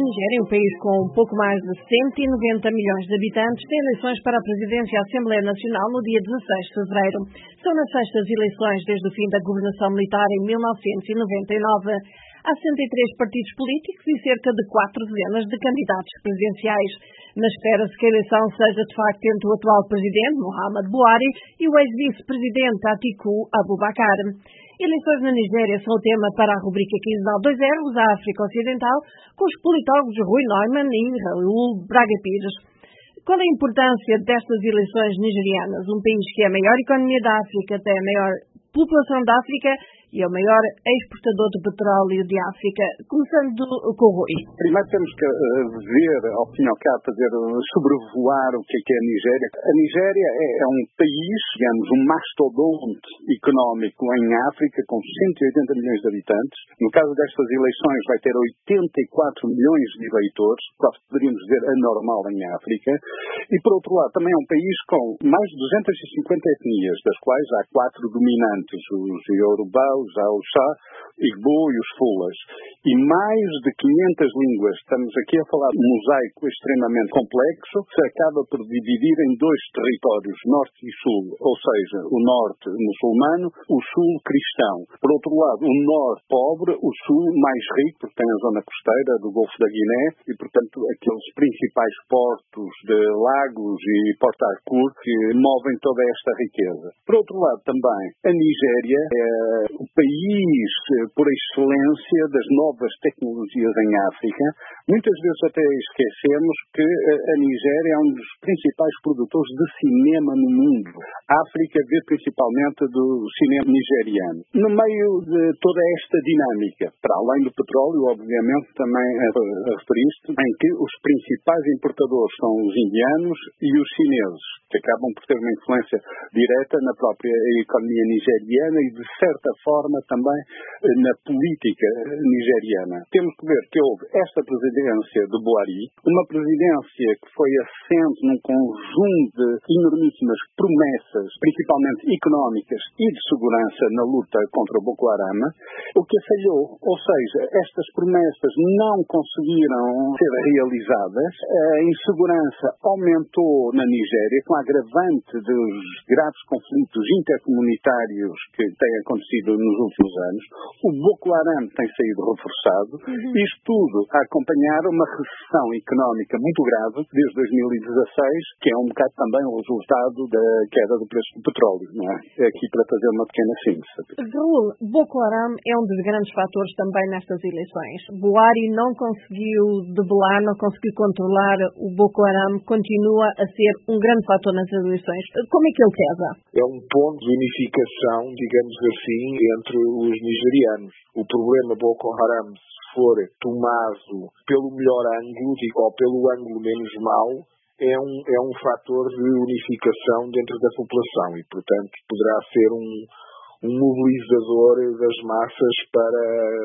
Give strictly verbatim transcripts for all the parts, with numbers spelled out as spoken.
Nigéria, um país com um pouco mais de cento e noventa milhões de habitantes, tem eleições para a presidência e a Assembleia Nacional no dia dezasseis de fevereiro. São nas sextas eleições desde o fim da governação militar em mil novecentos e noventa e nove. Há sessenta e três partidos políticos e cerca de quatro dezenas de candidatos presidenciais. Mas espera-se que a eleição seja de facto entre o atual presidente, Muhammadu Buhari, e o ex-vice-presidente Atiku Abubakar. Eleições na Nigéria são o tema para a rubrica quinzenal Dois Erros à África Ocidental, com os politólogos Rui Neumann e Raul Braga Pires. Qual é a importância destas eleições nigerianas? Um país que é a maior economia da África, tem a maior população da África e é o maior exportador de petróleo de África. Começando com o Rui. Primeiro temos que uh, ver, ao fim e ao cabo, fazer, uh, sobrevoar o que é, que é a Nigéria. A Nigéria é, é um país, digamos, um mastodonte económico em África, com cento e oitenta milhões de habitantes. No caso destas eleições vai ter oitenta e quatro milhões de eleitores, quase poderíamos dizer anormal em África. E, por outro lado, também é um país com mais de duzentas e cinquenta etnias, das quais há quatro dominantes, os Yorubá, os Hausa, Igbo e os Fulas. E mais de quinhentas línguas. Estamos aqui a falar de um mosaico extremamente complexo, que se acaba por dividir em dois territórios, norte e sul, ou seja, o norte muçulmano, o sul cristão. Por outro lado, o norte pobre, o sul mais rico, porque tem a zona costeira do Golfo da Guiné e, portanto, aqueles principais portos de Lagos e Port Harcourt que movem toda esta riqueza. Por outro lado, também, a Nigéria é o país por excelência das novas tecnologias em África. Muitas vezes até esquecemos que a Nigéria é um dos principais produtores de cinema no mundo. A África vê principalmente do cinema nigeriano. No meio de toda esta dinâmica, para além do petróleo, obviamente, também referiste, em que os principais importadores são os indianos e os chineses, que acabam por ter uma influência direta na própria economia nigeriana e, de certa forma, também na política nigeriana. Temos que ver que houve esta presidência de Buhari, uma presidência que foi assente num conjunto de enormíssimas promessas, principalmente económicas e de segurança na luta contra o Boko Haram, o que falhou. Ou seja, estas promessas não conseguiram ser realizadas. A insegurança aumentou na Nigéria, com a agravante dos graves conflitos intercomunitários que têm acontecido nos últimos anos. O Boko Haram tem saído reforçado. Uhum. Isto tudo a acompanhar uma recessão económica muito grave desde dois mil e dezasseis, que é um bocado também o resultado da queda do preço do petróleo, não é? Aqui para fazer uma pequena síntese. Raul, Boko Haram é um dos grandes fatores também nestas eleições. Buhari não conseguiu debelar, não conseguiu controlar o Boko Haram, continua a ser um grande fator nas eleições. Como é que ele pesa? É um ponto de unificação, digamos assim, entre os nigerianos. O problema Boko Haram, se for tomado pelo melhor ângulo, ou pelo ângulo menos mau, é um, é um fator de unificação dentro da população e, portanto, poderá ser um, um mobilizador das massas para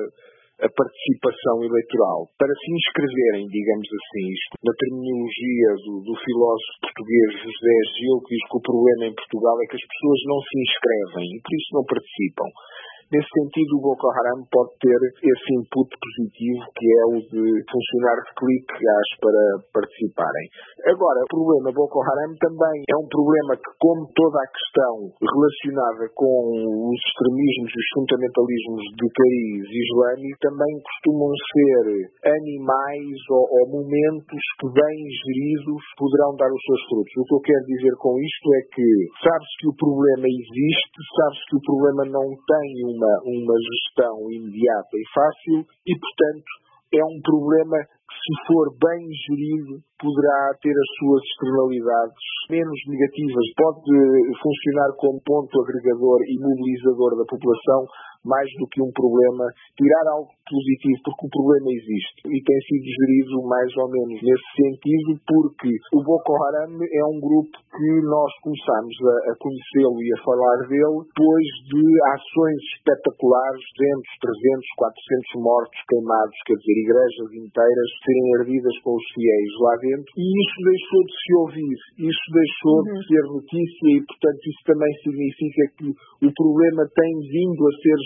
a participação eleitoral, para se inscreverem, digamos assim, isto, na terminologia do, do filósofo português José Gil, que diz que o problema em Portugal é que as pessoas não se inscrevem e por isso não participam. Nesse sentido, o Boko Haram pode ter esse input positivo, que é o de funcionários cliques para participarem. Agora, o problema Boko Haram também é um problema que, como toda a questão relacionada com os extremismos e os fundamentalismos de cariz islâmico, também costumam ser animais ou, ou momentos que, bem geridos, poderão dar os seus frutos. O que eu quero dizer com isto é que sabe-se que o problema existe, sabe-se que o problema não tem um Uma, uma gestão imediata e fácil e, portanto, é um problema que, se for bem gerido, poderá ter as suas externalidades menos negativas. Pode funcionar como ponto agregador e mobilizador da população mais do que um problema, tirar algo positivo, porque o problema existe e tem sido gerido mais ou menos nesse sentido, porque o Boko Haram é um grupo que nós começamos a, a conhecê-lo e a falar dele depois de ações espetaculares, duzentos, trezentos, quatrocentos mortos queimados, quer dizer, igrejas inteiras serem ardidas com os fiéis lá dentro, e isso deixou de se ouvir, isso deixou uhum. de ser notícia e, portanto, isso também significa que o problema tem vindo a ser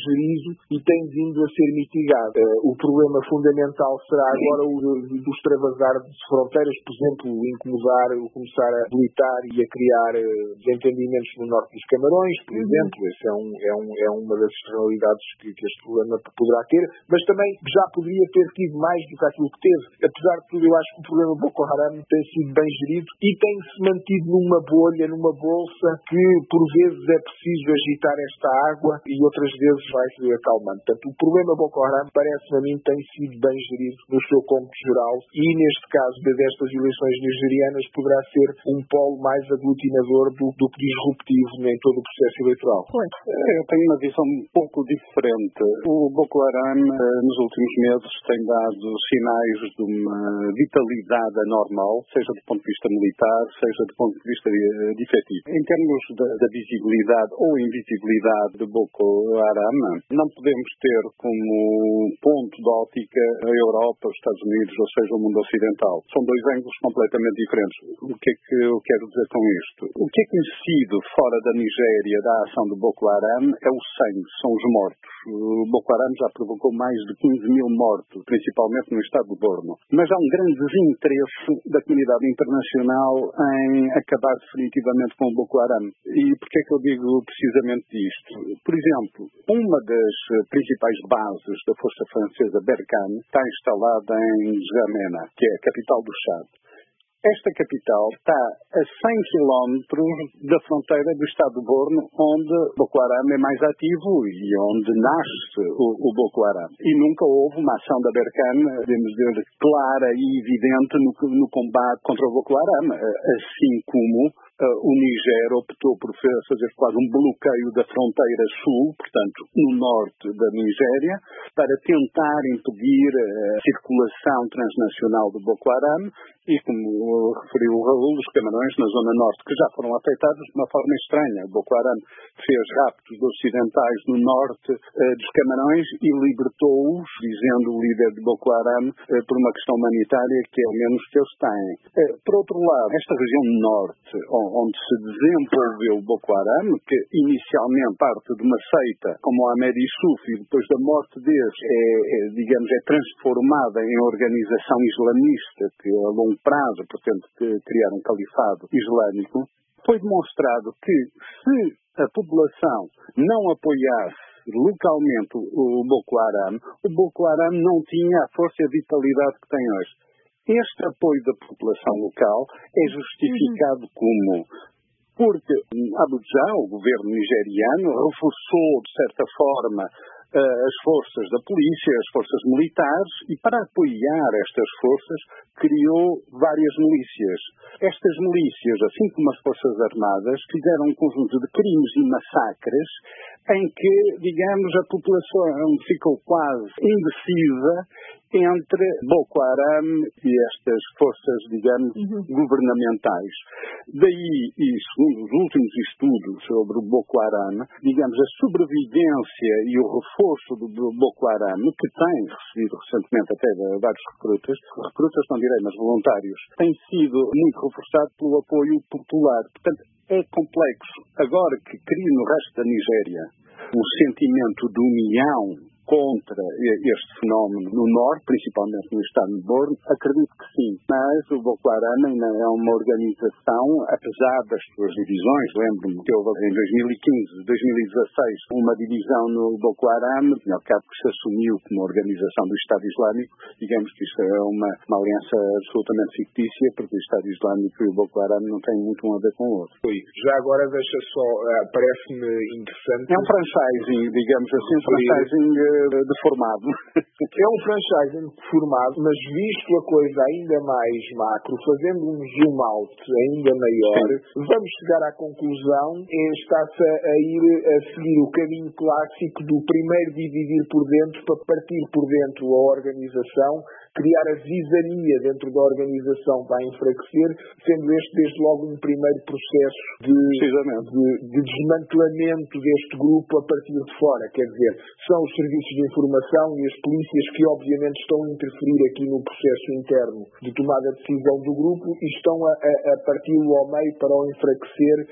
gerido e tem vindo a ser mitigado. O problema fundamental será agora o do extravasar de fronteiras, por exemplo, incomodar, começar a militar e a criar desentendimentos no norte dos Camarões, por uhum. exemplo. Essa é, um, é, um, é uma das externalidades que, que este problema poderá ter, mas também já poderia ter tido mais do que aquilo que teve. Apesar de tudo, eu acho que o problema Boko Haram tem sido bem gerido e tem-se mantido numa bolha, numa bolsa, que por vezes é preciso agitar esta água e outras vezes vai-se acalmando. Portanto, o problema Boko Haram, parece-me a mim, tem sido bem gerido no seu cômputo geral e, neste caso destas eleições nigerianas, poderá ser um polo mais aglutinador do, do que disruptivo em todo o processo eleitoral. Eu tenho uma visão um pouco diferente. O Boko Haram, nos últimos meses, tem dado sinais de uma vitalidade anormal, seja do ponto de vista militar, seja do ponto de vista de efetivo. Em termos da, da visibilidade ou invisibilidade de Boko Haram, não podemos ter como ponto de ótica a Europa, os Estados Unidos, ou seja, o mundo ocidental. São dois ângulos completamente diferentes. O que é que eu quero dizer com isto? O que é conhecido fora da Nigéria da ação do Boko Haram é o sangue, são os mortos. O Boko Haram já provocou mais de quinze mil mortos, principalmente no estado de Borno. Mas há um grande desinteresse da comunidade internacional em acabar definitivamente com o Boko Haram. E porquê é que eu digo precisamente disto? Por exemplo, uma das principais bases da força francesa Berkane está instalada em N'Djamena, que é a capital do Chad. Esta capital está a cem quilómetros da fronteira do estado de Borno, onde Boko Haram é mais ativo e onde nasce o, o Boko Haram. E nunca houve uma ação da Berkane, podemos dizer, clara e evidente no, no combate contra o Boko Haram, assim como Uh, o Níger optou por fazer quase um bloqueio da fronteira sul, portanto, no norte da Nigéria, para tentar impedir a circulação transnacional do Boko Haram e, como referiu o Raul, os Camarões na zona norte, que já foram afetados de uma forma estranha. O Boko Haram fez raptos de ocidentais no norte uh, dos Camarões e libertou-os, dizendo o líder de Boko Haram, uh, por uma questão humanitária que é o menos que eles têm. Uh, por outro lado, esta região norte, onde se desenvolveu o Boko Haram, que inicialmente parte de uma seita como a Ahmed Yusuf e depois da morte deles é, é, digamos, é transformada em organização islamista que a longo prazo pretende criar um califado islâmico, foi demonstrado que se a população não apoiasse localmente o Boko Haram, o Boko Haram não tinha a força e a vitalidade que tem hoje. Este apoio da população local é justificado como porque Abu Dhabi, o governo nigeriano, reforçou, de certa forma, as forças da polícia, as forças militares, e para apoiar estas forças criou várias milícias. Estas milícias, assim como as forças armadas, fizeram um conjunto de crimes e massacres em que, digamos, a população ficou quase indecisa entre Boko Haram e estas forças, digamos, uhum. governamentais. Daí, e segundo os últimos estudos sobre o Boko Haram, digamos, a sobrevivência e o reforço do Boko Haram, que tem recebido recentemente até vários recrutas, recrutas não direi, mas voluntários, tem sido muito reforçado pelo apoio popular. Portanto, é complexo. Agora que cria no resto da Nigéria um sentimento de união contra este fenómeno no norte, principalmente no estado de Borno, acredito que sim. Mas o Boko Haram ainda é uma organização, apesar das suas divisões, lembro-me que houve em dois mil e quinze, dois mil e dezasseis, uma divisão no Boko Haram, ao cabo que se assumiu como organização do Estado Islâmico, digamos que isto é uma, uma aliança absolutamente fictícia, porque o Estado Islâmico e o Boko Haram não têm muito um a ver com o outro. Já agora deixa só, parece-me interessante... É um franchising, digamos assim, um franchising deformado. É um franchising deformado, mas visto a coisa ainda mais macro, fazendo um zoom out ainda maior, sim, vamos chegar à conclusão, está-se a ir a seguir o caminho clássico do primeiro dividir por dentro para partir por dentro a organização, criar a zizania dentro da organização para enfraquecer, sendo este desde logo um primeiro processo de, de, de desmantelamento deste grupo a partir de fora. Quer dizer, são os serviços de informação e as polícias que obviamente estão a interferir aqui no processo interno de tomada de decisão do grupo e estão a, a, a parti-lo ao meio para o enfraquecer,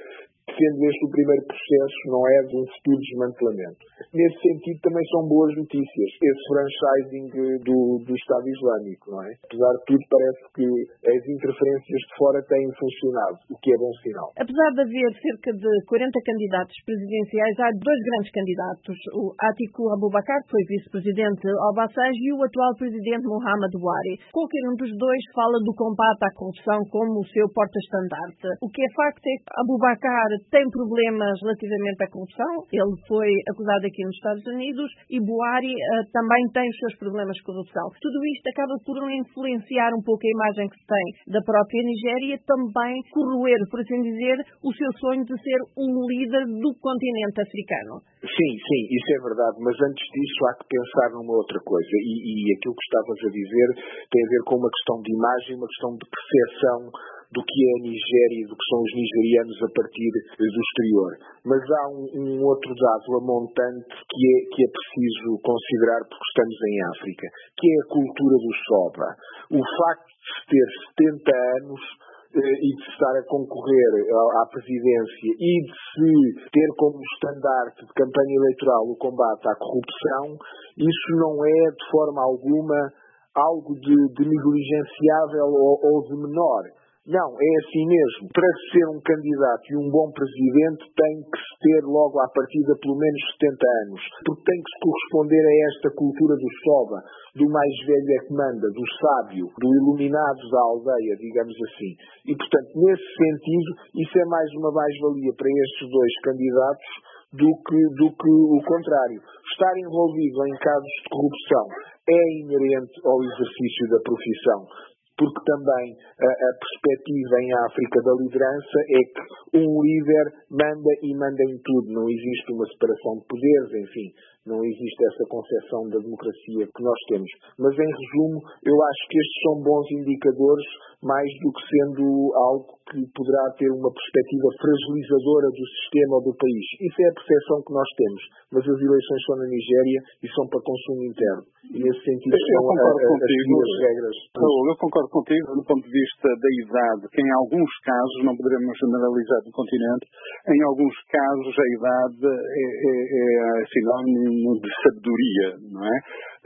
sendo este o primeiro processo, não é, de um futuro desmantelamento. Nesse sentido, também são boas notícias esse franchising do, do Estado Islâmico, não é? Apesar de tudo, parece que as interferências de fora têm funcionado, o que é bom sinal. Apesar de haver cerca de quarenta candidatos presidenciais, há dois grandes candidatos, o Atiku Abubakar, que foi vice-presidente Obasanjo, e o atual presidente Muhammad Buhari. Qualquer um dos dois fala do combate à corrupção como o seu porta-estandarte. O que é facto é que Abubakar tem problemas relativamente à corrupção. Ele foi acusado aqui nos Estados Unidos e Buhari uh, também tem os seus problemas de corrupção. Tudo isto acaba por influenciar um pouco a imagem que se tem da própria Nigéria e também corroer, por assim dizer, o seu sonho de ser um líder do continente africano. Sim, sim, isso é verdade, mas antes disso há que pensar numa outra coisa e, e aquilo que estavas a dizer tem a ver com uma questão de imagem, uma questão de percepção do que é a Nigéria e do que são os nigerianos a partir do exterior. Mas há um, um outro dado amontante que é, que é preciso considerar porque estamos em África, que é a cultura do soba. O facto de se ter setenta anos e de estar a concorrer à presidência e de se ter como estandarte de campanha eleitoral o combate à corrupção, isso não é de forma alguma algo de, de negligenciável ou, ou de menor. Não, é assim mesmo. Para ser um candidato e um bom presidente tem que se ter logo à partida pelo menos setenta anos, porque tem que se corresponder a esta cultura do soba, do mais velho é que manda, do sábio, do iluminado da aldeia, digamos assim. E, portanto, nesse sentido, isso é mais uma mais-valia para estes dois candidatos do que, do que o contrário. Estar envolvido em casos de corrupção é inerente ao exercício da profissão, porque também a, a perspectiva em África da liderança é que um líder manda e manda em tudo. Não existe uma separação de poderes, enfim, não existe essa concepção da democracia que nós temos. Mas, em resumo, eu acho que estes são bons indicadores, mais do que sendo algo que poderá ter uma perspectiva fragilizadora do sistema ou do país. Isso é a percepção que nós temos. Mas as eleições são na Nigéria e são para consumo interno. E, nesse sentido, eu são concordo a, a, contigo, as regras. Raul, eu concordo contigo do ponto de vista da idade, que em alguns casos, não poderemos generalizar no continente, em alguns casos a idade é, é, é sinónimo de sabedoria, não é?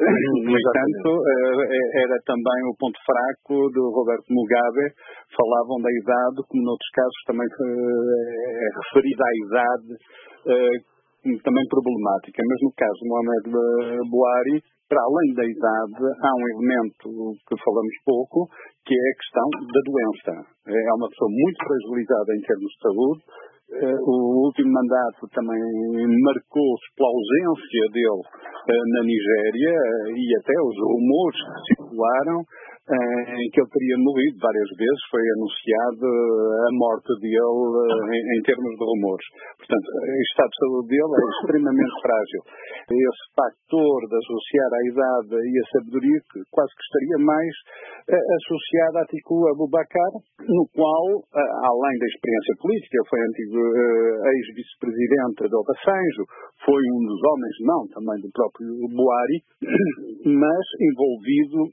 No entanto, era também o ponto fraco do Roberto Mugabe. Falavam da idade, como noutros casos também é referida à idade, também problemática. Mas no caso de Muhammad Buhari, para além da idade, há um elemento que falamos pouco, que é a questão da doença. É uma pessoa muito fragilizada em termos de saúde. O último mandato também marcou-se pela ausência dele na Nigéria e até os rumores que circularam em que ele teria morrido várias vezes. Foi anunciado a morte dele em, em termos de rumores. Portanto, o estado de saúde dele é extremamente frágil. Esse factor de associar a idade e a sabedoria que quase que estaria mais associado a Atiku Abubakar, no qual, além da experiência política, foi antigo uh, ex-vice-presidente de Obasanjo, foi um dos homens de mão também do próprio Buhari, mas envolvido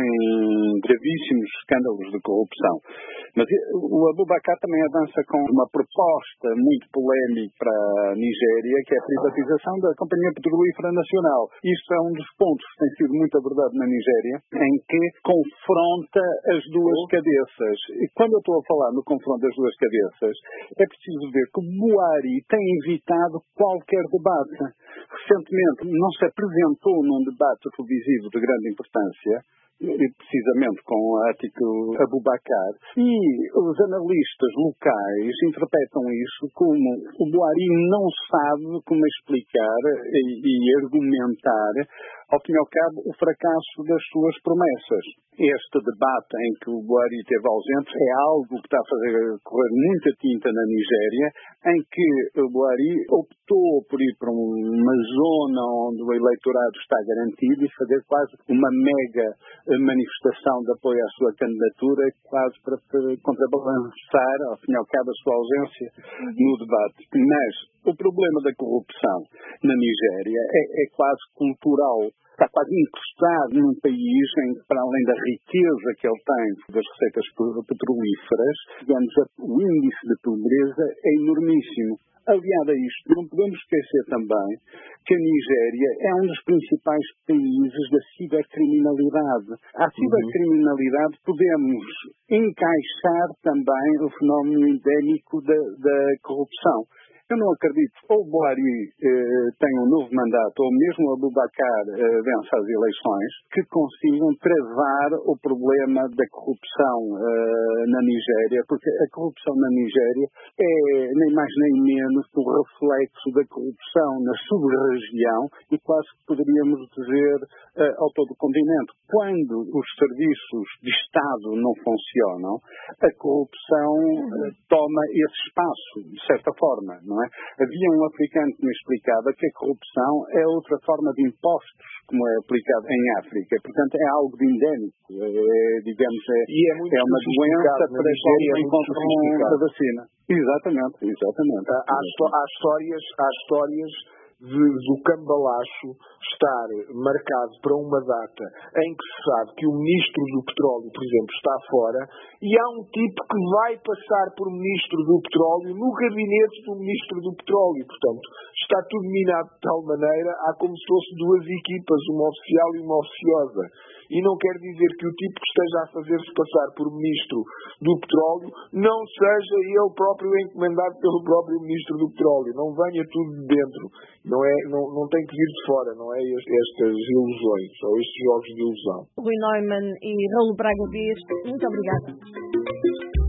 em gravíssimos escândalos de corrupção. Mas o Abubakar também avança com uma proposta muito polémica para a Nigéria, que é a privatização da Companhia Petrolífera Nacional. Isto é um dos pontos que tem sido muito abordado na Nigéria, em que confronta as duas cabeças. E quando eu estou a falar no confronto das duas cabeças, é preciso ver que o Buhari tem evitado qualquer debate. Recentemente não se apresentou num debate televisivo de grande importância, precisamente com Atiku Abubakar, e os analistas locais interpretam isso como o Buhari não sabe como explicar e, e argumentar, ao fim e ao cabo, o fracasso das suas promessas. Este debate em que o Buhari esteve ausente é algo que está a fazer correr muita tinta na Nigéria, em que o Buhari optou por ir para uma zona onde o eleitorado está garantido e fazer quase uma mega manifestação de apoio à sua candidatura, quase para contrabalançar, ao fim e ao cabo, a sua ausência no debate. Mas o problema da corrupção na Nigéria é, é quase cultural. está quase incrustado num país em que, para além da riqueza que ele tem das receitas petrolíferas, digamos, o índice de pobreza é enormíssimo. Aliado a isto, não podemos esquecer também que a Nigéria é um dos principais países da cibercriminalidade. À cibercriminalidade podemos encaixar também o fenómeno endémico da, da corrupção. Eu não acredito que ou o Buhari eh, tenha um novo mandato, ou mesmo o Abubakar eh, vença as eleições, que consigam travar o problema da corrupção eh, na Nigéria, porque a corrupção na Nigéria é nem mais nem menos o reflexo da corrupção na sub-região e quase que poderíamos dizer eh, ao todo o continente. Quando os serviços de Estado não funcionam, a corrupção eh, toma esse espaço, de certa forma, não é? Havia um africano que me explicava que a corrupção é outra forma de impostos, como é aplicado em África. Portanto, é algo de endémico. É, digamos, é, e é, muito é uma doença para a qual não encontram a vacina. Exatamente, exatamente. Há, há histórias, há histórias de, do cambalacho estar marcado para uma data em que se sabe que o ministro do petróleo, por exemplo, está fora e há um tipo que vai passar por ministro do petróleo no gabinete do ministro do petróleo. Portanto, está tudo minado de tal maneira, há como se fosse duas equipas, uma oficial e uma oficiosa. E não quer dizer que o tipo que esteja a fazer-se passar por ministro do petróleo não seja ele próprio encomendado pelo próprio ministro do petróleo. Não venha tudo de dentro. Não, é, não, não tem que vir de fora, não é? Estas ilusões, ou estes jogos de ilusão. Rui Neumann e Raul Braga Dias, muito obrigada.